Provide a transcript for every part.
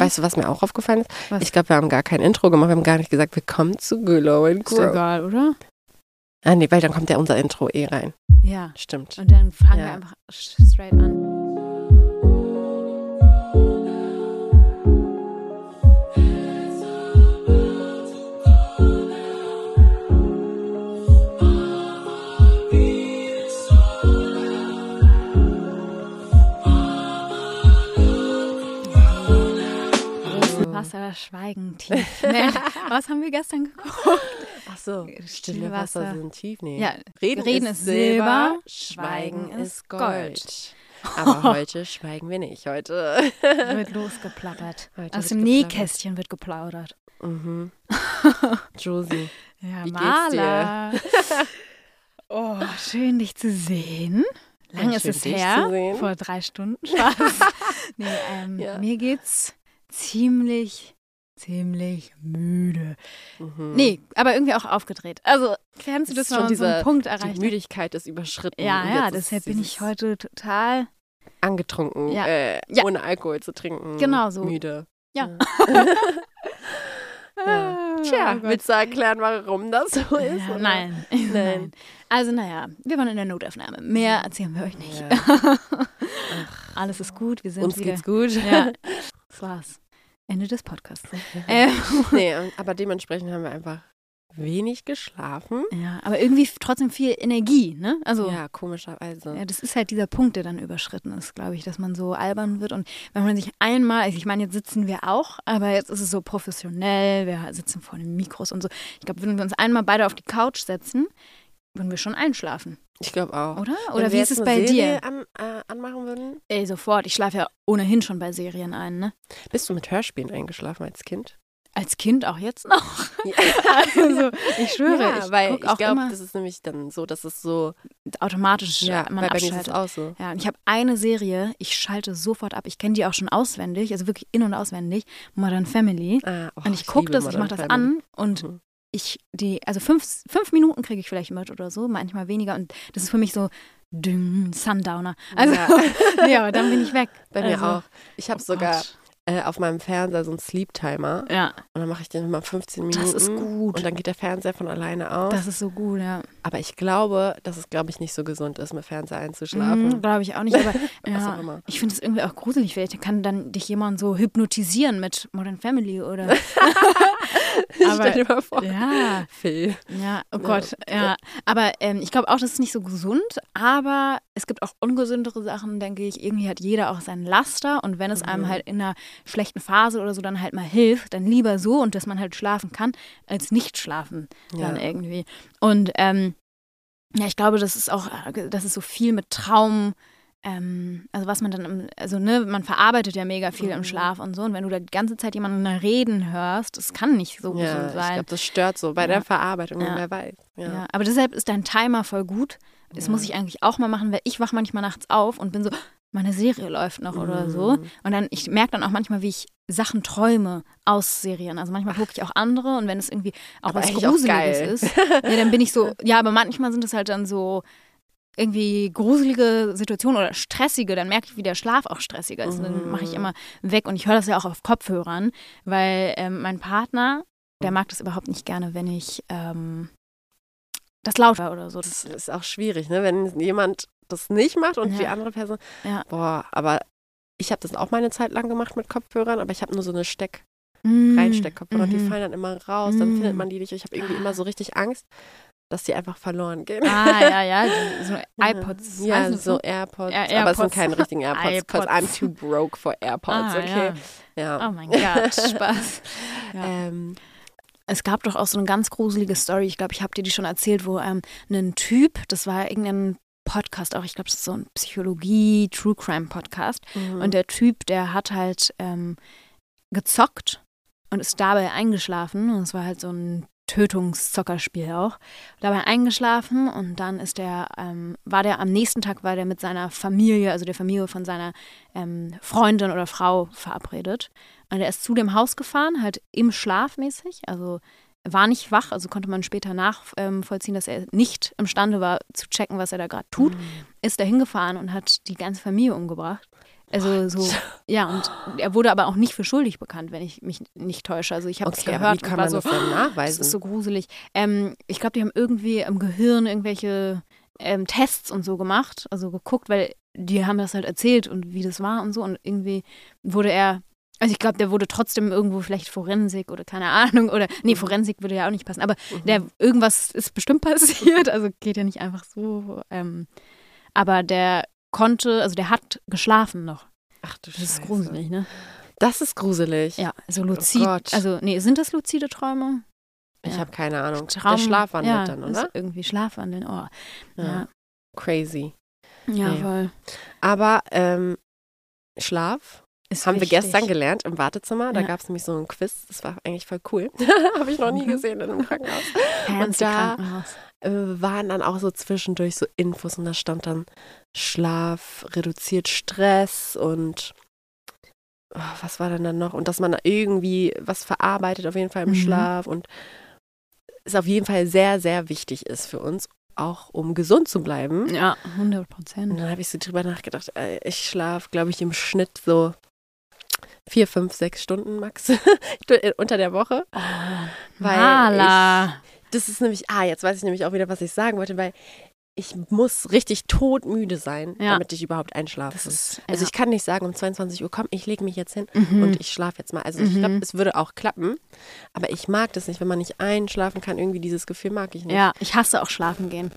Weißt du, was mir auch aufgefallen ist? Was? Ich glaube, wir haben gar kein Intro gemacht. Wir haben gar nicht gesagt, willkommen zu Glow and Ist Grow. egal, oder? Ah, nee, weil dann kommt ja unser Intro rein. Ja. Stimmt. Und dann fangen wir einfach straight an. Wasser, Schweigen, tief. Nee, was haben wir gestern geguckt? Ach so, stille Wasser sind tief. Nee. Ja, Reden ist Silber, Schweigen ist Gold. Aber heute schweigen wir nicht. Heute wird losgeplappert. Aus dem Nähkästchen wird geplaudert. Mhm. Josie, ja, wie Maler. geht's dir? Oh, schön dich zu sehen. Lang Ja, ist schön, es dich her. zu sehen. Vor 3 Stunden. Spaß. Ja. Mir geht's ziemlich müde. Mhm. Nee, aber irgendwie auch aufgedreht. Also, kennst du das, ist wenn schon man so einen Punkt Die erreicht? Müdigkeit ist überschritten. Und Ja, jetzt ist deshalb bin ich dieses heute total, angetrunken, Ja. ohne Alkohol zu trinken. Genau so. Müde. ja. Ja. Tja, Oh Gott. willst du erklären, warum das so ist? Ja, oder? nein. Nein. Also, naja, wir waren in der Notaufnahme. Mehr erzählen wir euch nicht. Ja. Alles ist gut, wir sind Uns wieder. geht's gut. Ja, das war's. Ende des Podcasts. Nee, aber dementsprechend haben wir einfach wenig geschlafen. Ja, aber irgendwie trotzdem viel Energie, ne? Also, Ja, komischerweise. ja, das ist halt dieser Punkt, der dann überschritten ist, glaube ich, dass man so albern wird. Und wenn man sich einmal, also ich meine, jetzt sitzen wir auch, aber jetzt ist es so professionell, wir sitzen vor den Mikros und so. Ich glaube, wenn wir uns einmal beide auf die Couch setzen, würden wir schon einschlafen, Ich glaube auch. oder? Wenn Oder wir wie ist jetzt es eine bei Serie dir? anmachen würden. Ey, sofort. Ich schlafe ja ohnehin schon bei Serien ein, ne? Bist du mit Hörspielen eingeschlafen als Kind? Als Kind auch jetzt noch. Ja. Also, ich schwöre, Ja, ich weil guck ich auch glaube, immer das ist nämlich dann so, dass es so, automatisch man weil bei mir ist es abschaltet. auch so. Ja, und ich habe eine Serie, ich schalte sofort ab. Ich kenne die auch schon auswendig, also wirklich in- und auswendig. Modern Family. Und ich gucke das, ich mache das an und Mhm. also 5 Minuten kriege ich vielleicht mit oder so, manchmal weniger. Und das ist für mich so Sundowner. Also, ja, aber dann bin ich weg. Bei mir Also, auch. Ich habe sogar Gott. auf meinem Fernseher so einen Sleep-Timer. Ja, Und dann mache ich den immer 15 Minuten. das ist gut. Und dann geht der Fernseher von alleine aus. Das ist so gut, ja. Aber ich glaube, dass es, nicht so gesund ist, mit Fernseher einzuschlafen. Glaube ich auch nicht, aber Was auch ja, immer. ich finde es irgendwie auch gruselig. Vielleicht kann dann dich jemand so hypnotisieren mit Modern Family oder. Stell dir mal vor. Ja, Phil. ja, oh Gott, ja. Aber ich glaube auch, das ist nicht so gesund, aber es gibt auch ungesündere Sachen, denke ich. Irgendwie hat jeder auch seinen Laster und wenn es einem halt in einer schlechten Phase oder so dann halt mal hilft, dann lieber so und dass man halt schlafen kann, als nicht schlafen dann Ja. irgendwie. Und ja, ich glaube, das ist auch, das ist so viel mit Traum, also was man dann, man verarbeitet ja mega viel im Schlaf und so. Und wenn du da die ganze Zeit jemanden reden hörst, das kann nicht so Ja, gesund ich sein. glaube, das stört so bei Ja. der Verarbeitung, Ja. wer weiß. Ja. Ja, aber deshalb ist dein Timer voll gut. Das Ja. muss ich eigentlich auch mal machen, weil ich wache manchmal nachts auf und bin so, meine Serie läuft noch oder so. Und dann, ich merke dann auch manchmal, wie ich Sachen träume aus Serien. Also manchmal gucke ich auch andere und wenn es irgendwie auch Aber was eigentlich auch Gruseliges geil. ist, ja, dann bin ich so, ja, aber manchmal sind es halt dann so irgendwie gruselige Situationen oder stressige, dann merke ich, wie der Schlaf auch stressiger ist. Und dann mache ich immer weg und ich höre das ja auch auf Kopfhörern, weil mein Partner, der mag das überhaupt nicht gerne, wenn ich das laut war oder so. Das ist auch schwierig, ne? Wenn jemand das nicht macht und Ja. die andere Person. Ja. Boah, aber ich habe das auch mal eine Zeit lang gemacht mit Kopfhörern, aber ich habe nur so eine Mm. Reinsteckkopfhörer und die Mhm. fallen dann immer raus, dann Mm. findet man die nicht. Ich habe irgendwie immer so richtig Angst, dass die einfach verloren gehen. Ja, so iPods. Ja, heißen das so AirPods, Ja, aber es sind AirPods. keine richtigen AirPods, because I'm iPods. too broke for AirPods, okay? Ja. Oh mein Gott, Spaß. Ja. Es gab doch auch so eine ganz gruselige Story, ich glaube, ich habe dir die schon erzählt, wo ein Typ, das war irgendein Podcast auch, ich glaube, das ist so ein Psychologie-True-Crime-Podcast und der Typ, der hat halt gezockt und ist dabei eingeschlafen und es war halt so ein Tötungszockerspiel auch. Dabei eingeschlafen und dann ist am nächsten Tag war der mit seiner Familie, also der Familie von seiner Freundin oder Frau verabredet. Und er ist zu dem Haus gefahren, halt im Schlaf mäßig, also war nicht wach, also konnte man später nachvollziehen, dass er nicht imstande war zu checken, was er da gerade tut, ist da hingefahren und hat die ganze Familie umgebracht. Also so, ja, und er wurde aber auch nicht für schuldig bekannt, wenn ich mich nicht täusche. Also ich habe es Okay, aber gehört wie kann und war man so, das denn nachweisen? das ist so gruselig. Ich glaube, die haben irgendwie im Gehirn irgendwelche Tests und so gemacht, also geguckt, weil die haben das halt erzählt und wie das war und so. Und irgendwie wurde er, also ich glaube, der wurde trotzdem irgendwo vielleicht Forensik oder keine Ahnung. Oder, nee, Forensik würde ja auch nicht passen. Aber irgendwas ist bestimmt passiert. Also geht ja nicht einfach so. Aber der konnte, also der hat geschlafen noch. Ach du Das ist Scheiße. gruselig, ne? Das ist gruselig. Ja, also luzid. Oh Gott. Also, nee, sind das luzide Träume? Ich habe keine Ahnung. Traum, Der Schlafwandel ja, dann, oder? Ist irgendwie Schlafwandeln. Oh. Ja. Crazy. Ja, Nee. voll. Aber Schlaf Ist haben wichtig. wir gestern gelernt im Wartezimmer. Da Ja. gab es nämlich so ein Quiz. Das war eigentlich voll cool. Habe ich noch nie gesehen in einem Krankenhaus. Fancy da Krankenhaus. waren dann auch so zwischendurch so Infos und da stand dann Schlaf reduziert Stress und was war denn dann noch? Und dass man da irgendwie was verarbeitet auf jeden Fall im Schlaf und es auf jeden Fall sehr, sehr wichtig ist für uns, auch um gesund zu bleiben. Ja, 100%. Und dann habe ich so drüber nachgedacht, ich schlafe, glaube ich, im Schnitt so 4, 5, 6 Stunden max unter der Woche. Oh, Weil das ist nämlich, jetzt weiß ich nämlich auch wieder, was ich sagen wollte, weil ich muss richtig todmüde sein, damit ich überhaupt einschlafe. Also ich kann nicht sagen, um 22 Uhr, komm, ich lege mich jetzt hin und ich schlafe jetzt mal. Also ich glaube, es würde auch klappen, aber ich mag das nicht, wenn man nicht einschlafen kann. Irgendwie dieses Gefühl mag ich nicht. Ja, ich hasse auch schlafen gehen.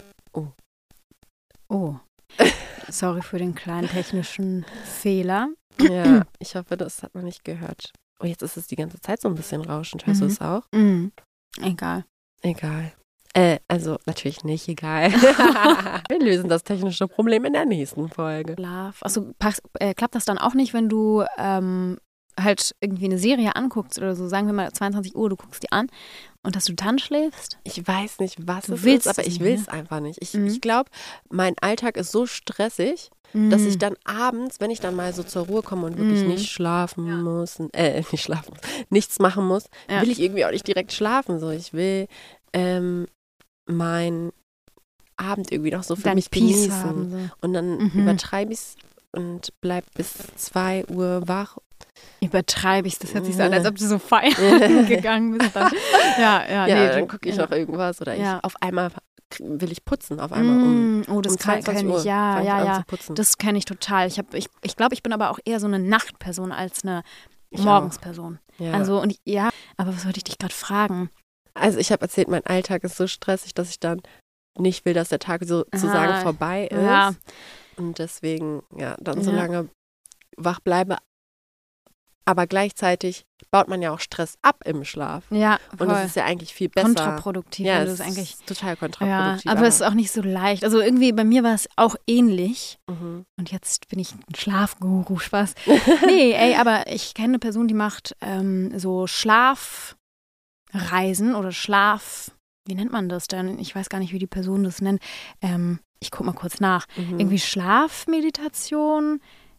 Oh. Sorry für den kleinen technischen Fehler. Ja, ich hoffe, das hat man nicht gehört. Oh, jetzt ist es die ganze Zeit so ein bisschen rauschend. Hörst du es auch? Egal. Egal. Also natürlich nicht egal. Wir lösen das technische Problem in der nächsten Folge. Schlaf. Also klappt das dann auch nicht, wenn du halt irgendwie eine Serie anguckst oder so, sagen wir mal 22 Uhr, du guckst die an und dass du dann schläfst? Ich weiß nicht, was Du es willst ist, aber es ich nicht, will ne? es einfach nicht. Ich glaube, mein Alltag ist so stressig, dass ich dann abends, wenn ich dann mal so zur Ruhe komme und wirklich nicht schlafen muss, nichts machen muss, will ich irgendwie auch nicht direkt schlafen. So, ich will meinen Abend irgendwie noch so für Dein mich Peace genießen. haben, so. Und dann übertreibe ich es und bleib bis 2 Uhr wach. Übertreibe ich, das hört sich so an, als ob du so feiern gegangen bist. Dann. Ja, nee, dann gucke ich noch irgendwas oder ich auf einmal will ich putzen, auf einmal das um 22 kenne Uhr ich, ja. zu putzen. Das kenne ich total. Ich glaube, ich bin aber auch eher so eine Nachtperson als eine Morgensperson. Ja. Also, aber was wollte ich dich gerade fragen? Also ich habe erzählt, mein Alltag ist so stressig, dass ich dann nicht will, dass der Tag sozusagen vorbei ist. Ja. Und deswegen, dann so lange wach bleibe. Aber gleichzeitig baut man ja auch Stress ab im Schlaf. Ja, voll. Und das ist ja eigentlich viel besser. Kontraproduktiv. Ja, das es ist eigentlich ist total kontraproduktiv. aber es ist auch nicht so leicht. Also irgendwie bei mir war es auch ähnlich. Und jetzt bin ich ein Schlafguru, Spaß. Nee, aber ich kenne eine Person, die macht so Schlafreisen oder wie nennt man das denn? Ich weiß gar nicht, wie die Person das nennt. Ich gucke mal kurz nach. Irgendwie Schlafmeditation.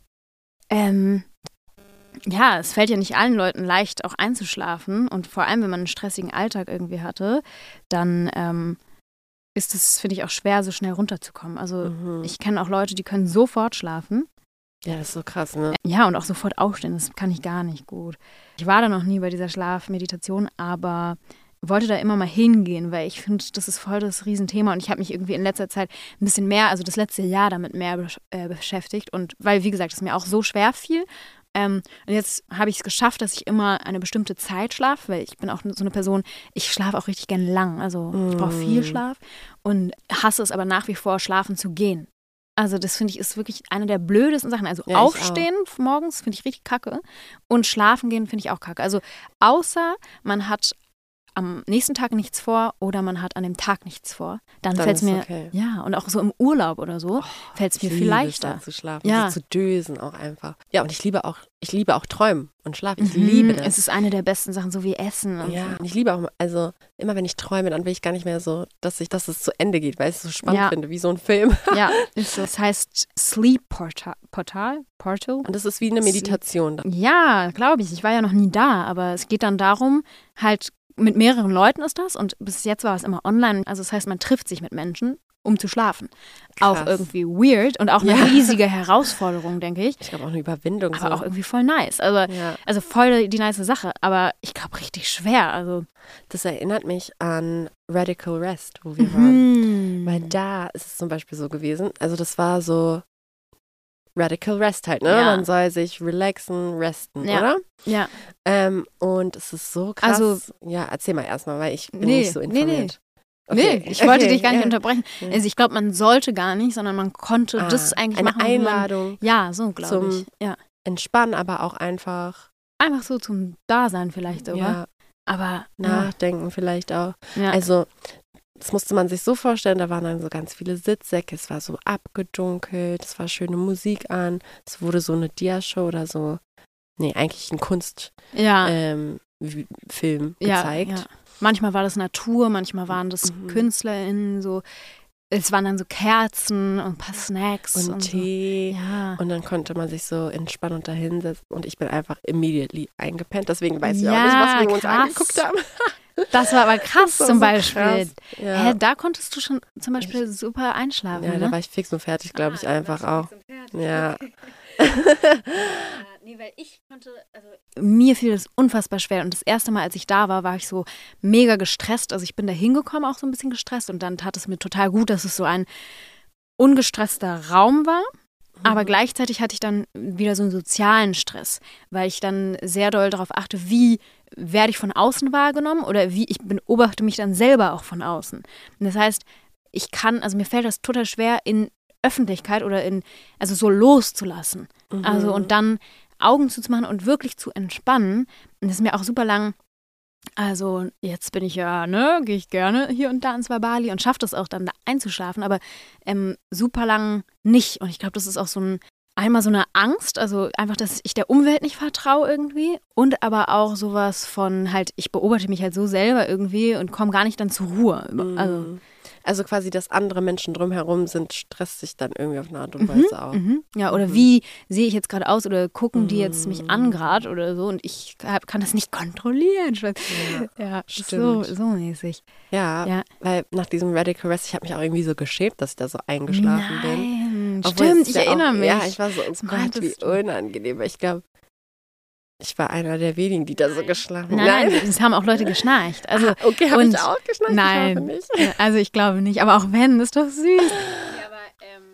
Ja, es fällt ja nicht allen Leuten leicht, auch einzuschlafen. Und vor allem, wenn man einen stressigen Alltag irgendwie hatte, dann ist es, finde ich, auch schwer, so schnell runterzukommen. Also ich kenne auch Leute, die können sofort schlafen. Ja, das ist so krass, ne? Ja, und auch sofort aufstehen. Das kann ich gar nicht gut. Ich war da noch nie bei dieser Schlafmeditation, aber wollte da immer mal hingehen, weil ich finde, das ist voll das Riesenthema und ich habe mich irgendwie in letzter Zeit ein bisschen mehr, also das letzte Jahr damit mehr beschäftigt und weil, wie gesagt, es mir auch so schwer fiel. Und jetzt habe ich es geschafft, dass ich immer eine bestimmte Zeit schlafe, weil ich bin auch so eine Person, ich schlafe auch richtig gern lang, also ich brauche viel Schlaf und hasse es aber nach wie vor, schlafen zu gehen. Also das finde ich ist wirklich eine der blödesten Sachen. Also aufstehen morgens finde ich richtig kacke und schlafen gehen finde ich auch kacke. Also außer man hat am nächsten Tag nichts vor oder man hat an dem Tag nichts vor, dann fällt es mir, okay. Ja, und auch so im Urlaub oder so, fällt es mir viel leichter. Zu schlafen, so zu dösen auch einfach. Ja, und ich liebe auch Träumen und Schlafen. Ich liebe das. Es ist eine der besten Sachen, so wie Essen. Und ja, und ich liebe auch, also immer wenn ich träume, dann will ich gar nicht mehr so, dass es zu Ende geht, weil ich es so spannend finde, wie so ein Film. Ja, das heißt Sleep Portal. Und das ist wie eine Meditation. Ja, glaube ich. Ich war ja noch nie da, aber es geht dann darum, halt mit mehreren Leuten ist das und bis jetzt war es immer online. Also das heißt, man trifft sich mit Menschen um zu schlafen. Krass. Auch irgendwie weird und auch eine riesige Herausforderung, denke ich. Ich glaube auch eine Überwindung. Aber auch irgendwie voll nice. Also voll die nice Sache, aber ich glaube richtig schwer. Also das erinnert mich an Radical Rest, wo wir waren. Weil da ist es zum Beispiel so gewesen, also das war so Radical Rest halt, ne? Ja. Man soll sich relaxen, resten, oder? Ja. Und es ist so krass. Also, ja, erzähl mal erstmal, weil ich bin nicht so informiert. Okay. Ich wollte dich gar nicht unterbrechen. Also ich glaube, man sollte gar nicht, sondern man konnte das eigentlich machen. Eine Einladung. So glaube ich. Ja. Entspannen, aber auch einfach so zum Dasein vielleicht sogar. Ja. Aber nachdenken vielleicht auch. Ja. Also das musste man sich so vorstellen, da waren dann so ganz viele Sitzsäcke, es war so abgedunkelt, es war schöne Musik an, es wurde so eine Dia-Show oder so, eigentlich ein Kunstfilm gezeigt. Ja. Manchmal war das Natur, manchmal waren das KünstlerInnen, so. Es waren dann so Kerzen und ein paar Snacks. Und Tee. So. Ja. Und dann konnte man sich so entspannen und da hinsetzen. Und ich bin einfach immediately eingepennt. Deswegen weiß ich auch nicht, was wir uns angeguckt haben. Das war aber krass zum Beispiel. So ja. Da konntest du schon zum Beispiel super einschlafen. Ja, da war ich fix und fertig, glaube ich, einfach auch. Ja. Weil ich konnte, mir fiel das unfassbar schwer und das erste Mal, als ich da war, war ich so mega gestresst, also ich bin da hingekommen auch so ein bisschen gestresst und dann tat es mir total gut, dass es so ein ungestresster Raum war, aber gleichzeitig hatte ich dann wieder so einen sozialen Stress, weil ich dann sehr doll darauf achte, wie werde ich von außen wahrgenommen oder wie ich beobachte mich dann selber auch von außen. Und das heißt, mir fällt das total schwer in Öffentlichkeit oder also so loszulassen. Also und dann Augen zuzumachen und wirklich zu entspannen. Und das ist mir auch super lang, also jetzt bin ich gehe ich gerne hier und da ins Bali und schaffe das auch dann da einzuschlafen, aber super lang nicht. Und ich glaube, das ist auch einmal so eine Angst, also einfach, dass ich der Umwelt nicht vertraue irgendwie und aber auch sowas von halt, ich beobachte mich halt so selber irgendwie und komme gar nicht dann zur Ruhe. Also quasi, dass andere Menschen drumherum sind, stresst sich dann irgendwie auf eine Art und Weise auch. Ja, oder wie sehe ich jetzt gerade aus oder gucken die jetzt mich an gerade oder so und ich kann das nicht kontrollieren. Ja, stimmt. So mäßig. Ja, weil nach diesem Radical Rest, ich habe mich auch irgendwie so geschämt, dass ich da so eingeschlafen bin. Stimmt, ich erinnere mich. Ja, ich war so, oh Gott, wie unangenehm. Ich glaube, ich war einer der wenigen, die da so geschlafen haben. Nein, es haben auch Leute geschnarcht. Also, okay, habe ich auch geschnarcht? Nein, ich glaube nicht. Also ich glaube nicht, aber auch wenn, ist doch süß. Ja, aber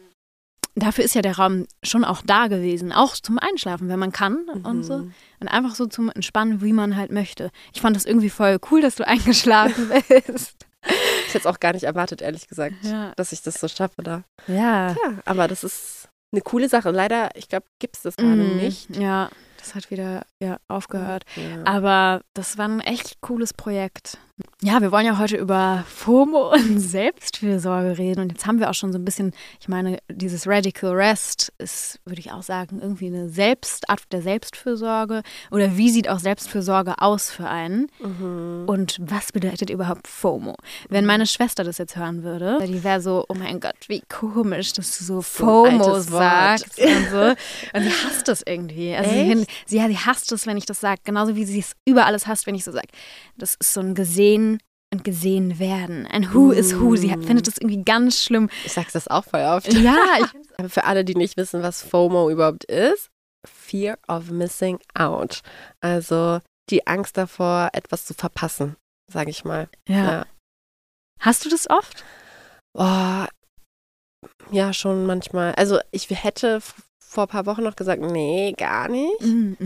dafür ist ja der Raum schon auch da gewesen, auch zum Einschlafen, wenn man kann und so. Und einfach so zum Entspannen, wie man halt möchte. Ich fand das irgendwie voll cool, dass du eingeschlafen bist. Ich hätte es auch gar nicht erwartet, ehrlich gesagt, dass ich das so schaffe da. Ja. Aber das ist eine coole Sache. Leider, ich glaube, gibt es das gerade nicht. Ja. Das hat wieder aufgehört. Ja. Aber das war ein echt cooles Projekt. Ja, wir wollen ja heute über FOMO und Selbstfürsorge reden. Und jetzt haben wir auch schon so ein bisschen, ich meine, dieses Radical Rest ist, würde ich auch sagen, irgendwie eine Art der Selbstfürsorge. Oder wie sieht auch Selbstfürsorge aus für einen? Und was bedeutet überhaupt FOMO? Wenn meine Schwester das jetzt hören würde, die wäre so, oh mein Gott, wie komisch, dass du so FOMO sagst. Und so. Und sie hasst das irgendwie. Also sie hasst es, wenn ich das sage. Genauso wie sie es über alles hasst, wenn ich so sage. Das ist so ein Gesehen und gesehen werden. Ein Who is Who. Sie findet das irgendwie ganz schlimm. Ich sage das auch voll oft. Ja. Aber für alle, die nicht wissen, was FOMO überhaupt ist, Fear of Missing Out. Also die Angst davor, etwas zu verpassen, sage ich mal. Ja. Hast du das oft? Oh, ja, schon manchmal. Also ich hätte vor ein paar Wochen noch gesagt, nee, gar nicht.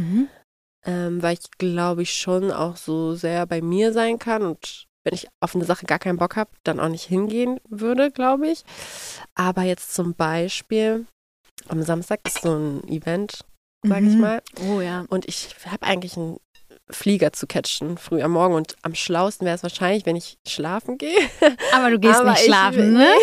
Weil ich, glaube ich, schon auch so sehr bei mir sein kann und wenn ich auf eine Sache gar keinen Bock habe, dann auch nicht hingehen würde, glaube ich. Aber jetzt zum Beispiel am Samstag ist so ein Event, sage ich mal. Oh ja. Und ich habe eigentlich einen Flieger zu catchen früh am Morgen und am schlausten wäre es wahrscheinlich, wenn ich schlafen gehe. Aber du gehst nicht schlafen, ne?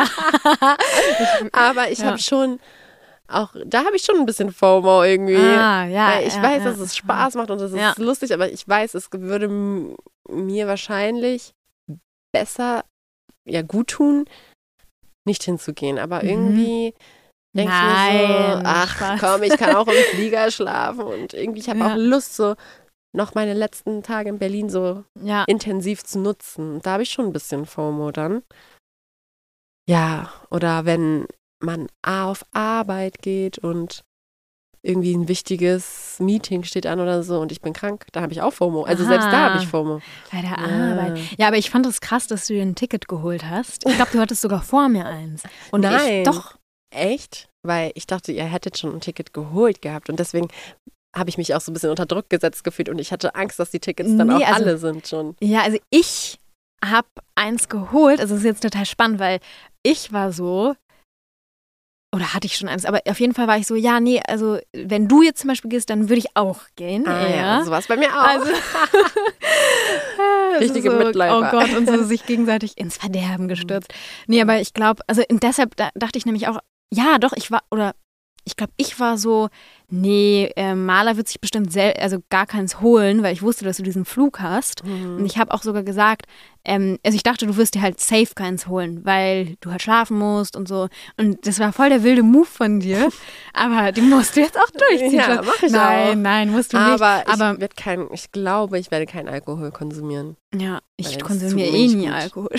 Aber ich habe schon auch, da habe ich schon ein bisschen FOMO irgendwie. Weil ich weiß, dass es Spaß macht und es ist lustig, aber ich weiß, es würde mir wahrscheinlich besser, gut tun, nicht hinzugehen. Aber irgendwie denke ich mir so, ach komm, ich kann auch im Flieger schlafen und irgendwie, ich habe auch Lust, so noch meine letzten Tage in Berlin so intensiv zu nutzen. Da habe ich schon ein bisschen FOMO dann. Ja, oder wenn man auf Arbeit geht und irgendwie ein wichtiges Meeting steht an oder so und ich bin krank, da habe ich auch FOMO. Also selbst da habe ich FOMO. Bei der Arbeit. Ja, aber ich fand es krass, dass du dir ein Ticket geholt hast. Ich glaube, du hattest sogar vor mir eins. Und Nein. Doch. Echt? Weil ich dachte, ihr hättet schon ein Ticket geholt gehabt und deswegen habe ich mich auch so ein bisschen unter Druck gesetzt gefühlt und ich hatte Angst, dass die Tickets dann auch alle sind schon. Ja, also ich habe eins geholt, also es ist jetzt total spannend, weil ich war so, oder hatte ich schon eins, aber auf jeden Fall war ich so, ja, nee, also wenn du jetzt zum Beispiel gehst, dann würde ich auch gehen. Ja, so war es bei mir auch. Also, richtige so, Mitleider. Oh Gott, und so sich gegenseitig ins Verderben gestürzt. Nee, aber ich glaube, also deshalb dachte ich nämlich auch, ja, doch, ich war so, nee, Maler wird sich bestimmt gar keins holen, weil ich wusste, dass du diesen Flug hast. Und ich habe auch sogar gesagt, also ich dachte, du wirst dir halt safe keins holen, weil du halt schlafen musst und so. Und das war voll der wilde Move von dir. Aber den musst du jetzt auch durchziehen. Ja, mach ich auch. Nein, musst du nicht. Aber ich glaube, ich werde keinen Alkohol konsumieren. Ja, ich konsumiere nie Alkohol.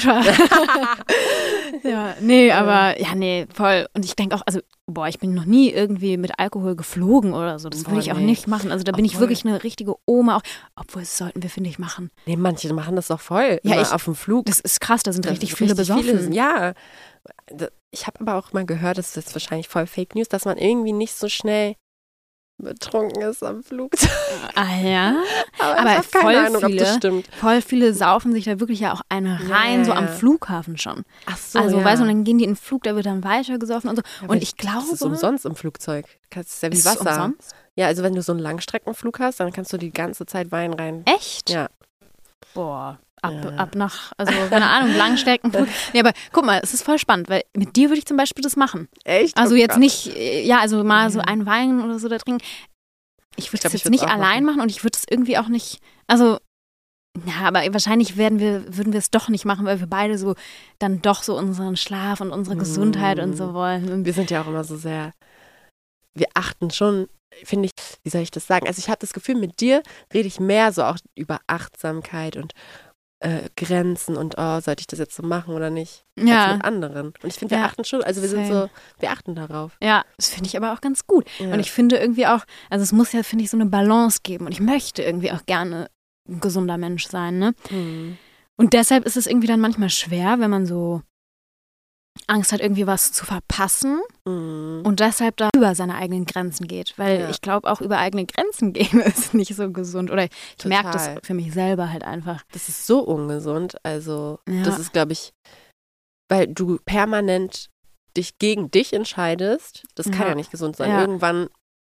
Ja, nee, aber, ja, nee, voll. Und ich denke auch, also, ich bin noch nie irgendwie mit Alkohol geflogen oder so. Das würde ich auch nicht machen. Also da bin ich wirklich eine richtige Oma auch. Obwohl, das sollten wir, finde ich, machen. Nee, manche machen das doch voll. Ja, auf dem Flug. Das ist krass, da sind richtig viele besoffen. Ja. Ich habe aber auch mal gehört, das ist jetzt wahrscheinlich voll Fake News, dass man irgendwie nicht so schnell betrunken ist am Flugzeug. Ah ja? Aber ich habe keine Ahnung, ob das stimmt. Voll viele saufen sich da wirklich ja auch eine rein, so am Flughafen schon. Ach so, also, weißt du, und dann gehen die in den Flug, da wird dann weiter gesoffen und so. Ja, und ich glaube... Das ist umsonst im Flugzeug. Das ist ja wie Wasser. Umsonst? Ja, also wenn du so einen Langstreckenflug hast, dann kannst du die ganze Zeit Wein rein. Echt? Ja. Boah. Ab nach, also keine Ahnung, Langstreckenflug. Nee, aber guck mal, es ist voll spannend, weil mit dir würde ich zum Beispiel das machen. Echt? Also jetzt nicht, ja, also mal so einen Wein oder so da trinken. Ich würde es jetzt nicht allein machen und ich würde es irgendwie auch nicht, also, ja, aber wahrscheinlich würden wir es doch nicht machen, weil wir beide so dann doch so unseren Schlaf und unsere Gesundheit und so wollen. Und wir sind ja auch immer so sehr, wir achten schon, finde ich, wie soll ich das sagen? Also ich habe das Gefühl, mit dir rede ich mehr so auch über Achtsamkeit und Grenzen und sollte ich das jetzt so machen oder nicht? Ja. Als mit anderen. Und ich finde, wir achten schon, also wir achten darauf. Ja, das finde ich aber auch ganz gut. Ja. Und ich finde irgendwie auch, also es muss ja, finde ich, so eine Balance geben. Und ich möchte irgendwie auch gerne ein gesunder Mensch sein, ne? Und deshalb ist es irgendwie dann manchmal schwer, wenn man so Angst hat, irgendwie was zu verpassen und deshalb da über seine eigenen Grenzen geht. Weil ich glaube, auch über eigene Grenzen gehen ist nicht so gesund. Oder ich merke das für mich selber halt einfach. Das ist so ungesund. Also das ist, glaube ich, weil du permanent dich gegen dich entscheidest. Das kann ja nicht gesund sein. Ja. Irgendwann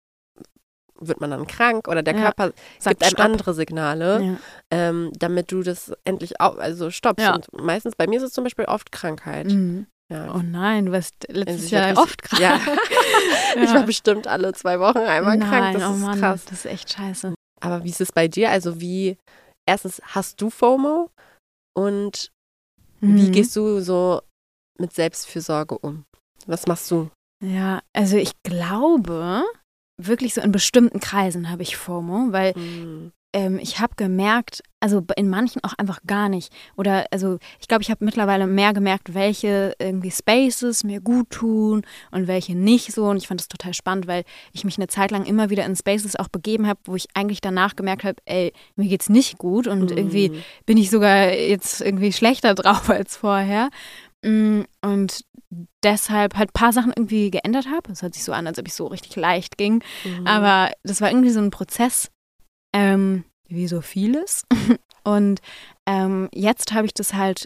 wird man dann krank oder der Körper gibt einem andere Signale, damit du das endlich stoppst. Ja. Und meistens, bei mir ist es zum Beispiel oft Krankheit. Ja. Oh nein, du warst letztes Jahr oft krank. Ja. Ich war bestimmt alle 2 Wochen einmal krank. Das ist krass. Das ist echt scheiße. Aber wie ist es bei dir? Also erstens, hast du FOMO? Und wie gehst du so mit Selbstfürsorge um? Was machst du? Ja, also ich glaube, wirklich so in bestimmten Kreisen habe ich FOMO, weil ich habe gemerkt, also in manchen auch einfach gar nicht. Oder also ich glaube, ich habe mittlerweile mehr gemerkt, welche irgendwie Spaces mir gut tun und welche nicht so. Und ich fand das total spannend, weil ich mich eine Zeit lang immer wieder in Spaces auch begeben habe, wo ich eigentlich danach gemerkt habe, mir geht's nicht gut und irgendwie bin ich sogar jetzt irgendwie schlechter drauf als vorher. Und deshalb halt ein paar Sachen irgendwie geändert habe. Es hört sich so an, als ob ich so richtig leicht ging. Aber das war irgendwie so ein Prozess, wie so vieles. Und jetzt habe ich das halt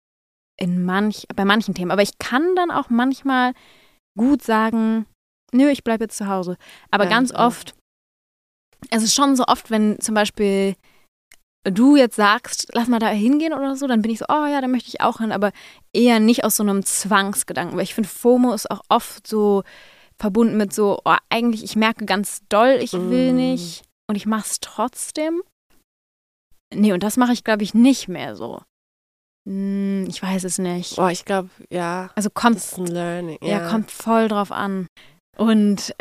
bei manchen Themen. Aber ich kann dann auch manchmal gut sagen, nö, ich bleibe jetzt zu Hause. Aber ganz oft, es ist schon so oft, wenn zum Beispiel du jetzt sagst, lass mal da hingehen oder so, dann bin ich so, oh ja, da möchte ich auch hin, aber eher nicht aus so einem Zwangsgedanken, weil ich finde, FOMO ist auch oft so verbunden mit so, eigentlich, ich merke ganz doll, ich will nicht und ich mache es trotzdem. Nee, und das mache ich, glaube ich, nicht mehr so. Ich weiß es nicht. Oh, ich glaube, ja. Also kommt, das ist ein Learning. Ja, kommt voll drauf an. Und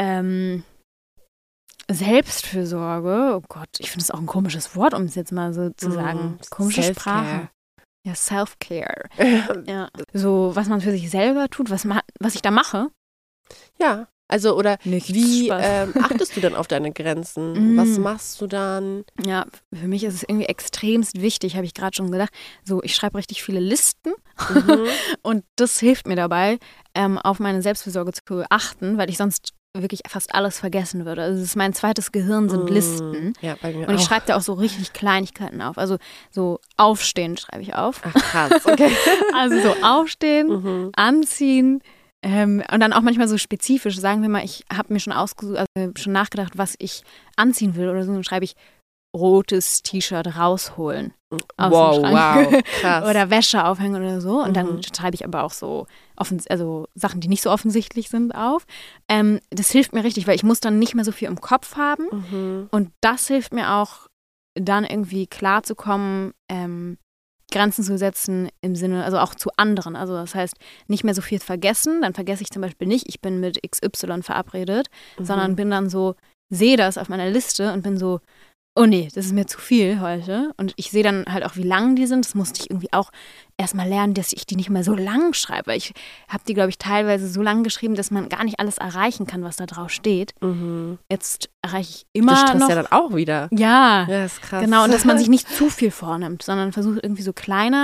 Selbstfürsorge, oh Gott, ich finde das auch ein komisches Wort, um es jetzt mal so zu sagen. Komische Sprache. Ja, Self-Care. Ja. So, was man für sich selber tut, was ich da mache. Ja, also oder Nichts wie Spaß. achtest du dann auf deine Grenzen? Was machst du dann? Ja, für mich ist es irgendwie extremst wichtig, habe ich gerade schon gedacht. So, ich schreibe richtig viele Listen und das hilft mir dabei, auf meine Selbstfürsorge zu achten, weil ich sonst wirklich fast alles vergessen würde. Also es ist mein zweites Gehirn, sind Listen. Ja, bei mir und ich auch. schreibe da auch so richtig Kleinigkeiten auf. Also so aufstehen schreibe ich auf. Ach krass, okay. Also so aufstehen, anziehen. Und dann auch manchmal so spezifisch, sagen wir mal, ich habe mir schon schon nachgedacht, was ich anziehen will oder so, dann schreibe ich rotes T-Shirt rausholen. Aus dem Schrank. Wow, krass. Oder Wäsche aufhängen oder so. Und dann schreibe ich aber auch so Sachen, die nicht so offensichtlich sind, auf. Das hilft mir richtig, weil ich muss dann nicht mehr so viel im Kopf haben. Und das hilft mir auch, dann irgendwie klarzukommen, Grenzen zu setzen im Sinne, also auch zu anderen. Also das heißt, nicht mehr so viel vergessen. Dann vergesse ich zum Beispiel nicht, ich bin mit XY verabredet, sondern bin dann so, sehe das auf meiner Liste und bin so, oh nee, das ist mir zu viel heute. Und ich sehe dann halt auch, wie lang die sind. Das musste ich irgendwie auch erstmal lernen, dass ich die nicht mehr so lang schreibe. Weil ich habe die, glaube ich, teilweise so lang geschrieben, dass man gar nicht alles erreichen kann, was da drauf steht. Jetzt erreiche ich immer das stresst noch. Ja dann auch wieder. Ja, das ist krass. Genau. Und dass man sich nicht zu viel vornimmt, sondern versucht irgendwie so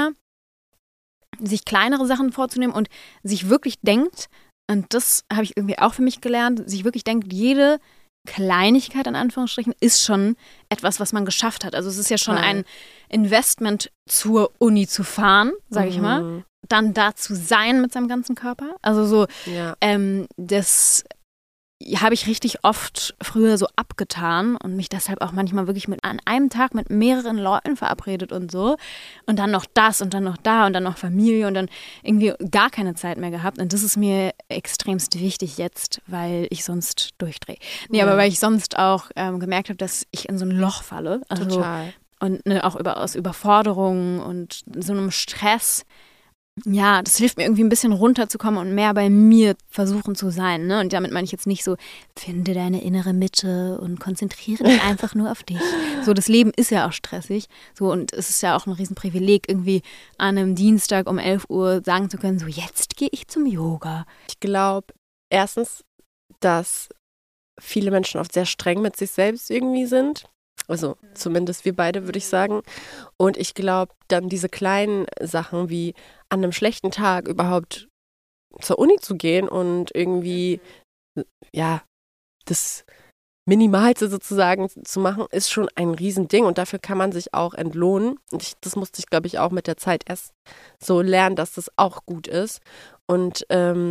sich kleinere Sachen vorzunehmen und sich wirklich denkt, und das habe ich irgendwie auch für mich gelernt, sich wirklich denkt, jede Kleinigkeit in Anführungsstrichen ist schon etwas, was man geschafft hat. Also es ist ja schon ein Investment, zur Uni zu fahren, sage ich mal, dann da zu sein mit seinem ganzen Körper. Also so, das habe ich richtig oft früher so abgetan und mich deshalb auch manchmal wirklich an einem Tag mit mehreren Leuten verabredet und so. Und dann noch das und dann noch da und dann noch Familie und dann irgendwie gar keine Zeit mehr gehabt. Und das ist mir extremst wichtig jetzt, weil ich sonst durchdrehe. Nee, aber weil ich sonst auch gemerkt habe, dass ich in so ein Loch falle. Also, total. Und auch aus Überforderung und so einem Stress. Ja, das hilft mir irgendwie ein bisschen runterzukommen und mehr bei mir versuchen zu sein. Ne? Und damit meine ich jetzt nicht so, finde deine innere Mitte und konzentriere dich einfach nur auf dich. So, das Leben ist ja auch stressig. So, und es ist ja auch ein Riesenprivileg, irgendwie an einem Dienstag um 11 Uhr sagen zu können, so jetzt gehe ich zum Yoga. Ich glaube, erstens, dass viele Menschen oft sehr streng mit sich selbst irgendwie sind. Also zumindest wir beide, würde ich sagen. Und ich glaube, dann diese kleinen Sachen wie an einem schlechten Tag überhaupt zur Uni zu gehen und irgendwie, ja, das Minimalste sozusagen zu machen, ist schon ein Riesending. Und dafür kann man sich auch entlohnen. Und das musste ich, glaube ich, auch mit der Zeit erst so lernen, dass das auch gut ist. Und